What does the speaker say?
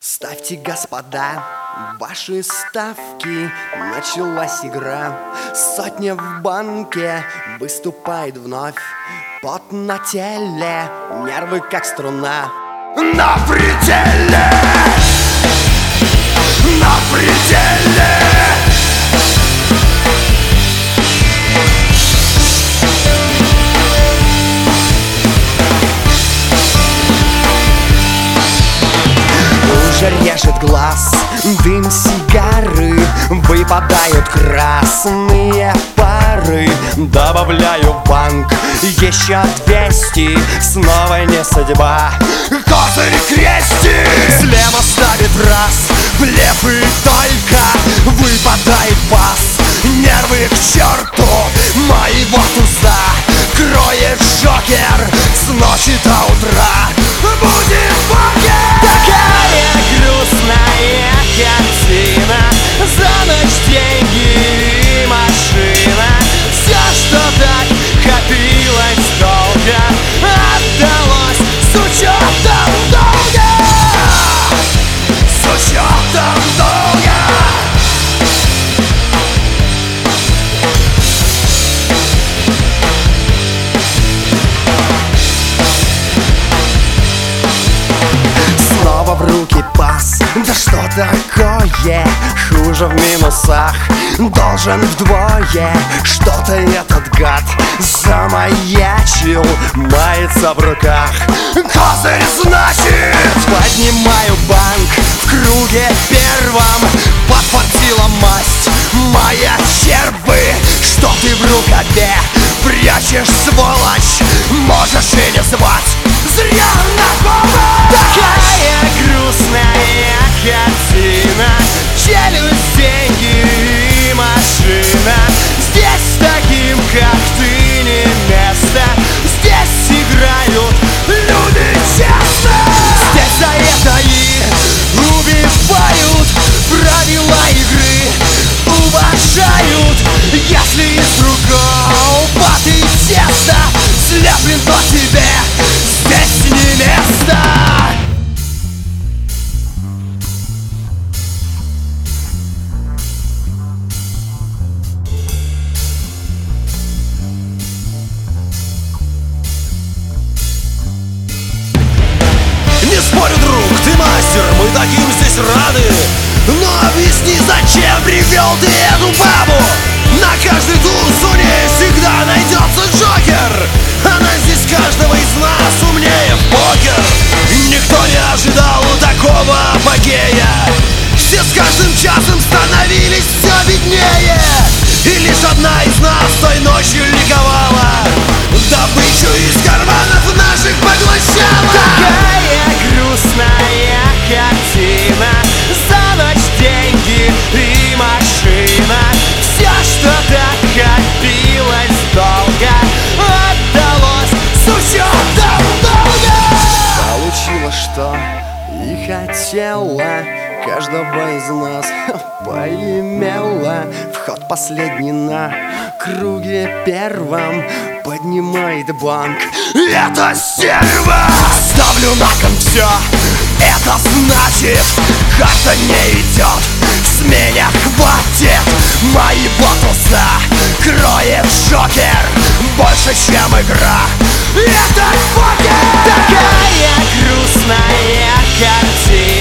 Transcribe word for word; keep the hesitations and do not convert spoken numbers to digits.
Ставьте, господа, ваши ставки. Началась игра. Сотня в банке выступает вновь. Пот на теле, нервы как струна. На пределе! На пределе! Уже режет глаз дым сигары, выпадают красные пары. Добавляю в банк еще двести, снова не судьба. Козырь крестик! Слева ставит раз, влево только выпадает пас. Нервы к черту моего туза кроет Джокер с ночи до утра. Будет покер! Такая грустная картина. За ночь деньги и машина. Все, что так копилось долго, отдалось с учетом долга. С учетом долга. Снова в руки пас. Да что такое? Хуже в минусах. Должен вдвое. Что-то этот гад замаячил, мается в руках. Козырь, значит! Поднимаю банк в круге первом. Подфартила масть моя червы. Что ты в рукаве прячешь, сволочь? Можешь и не звать. Зря на помощь! Такая грустная картина. Челюсть, деньги и машина. Здесь таким, как ты, не место. Здесь играют люди честно. Здесь за это и убивают. Правила игры уважают. Если из другого ты тесто слеплен, то тебе здесь не место. Не спорю, друг, ты мастер, мы таким здесь рады. Но объясни, зачем привел ты эту бабу? На каждый туз у ней всегда найдется Джокер. Она здесь каждого из нас умнее в покер. Никто не ожидал такого апогея. Все с каждым часом становились все беднее. И лишь одна из нас той ночью ликовала. Добычу из карманов наших поглощала. Такая грустная картина. За ночь деньги и машина. Все, что так копилось долго, отдалось с учетом долга. Получила, что и хотела. Каждого из нас поимела. Вход последний на круге первом. Поднимает банк эта стерва. Ставлю на кон все. Это значит, карта не идет. С меня хватит моего туза. Кроет Джокер больше, чем игра. Это покер. Такая грустная картина.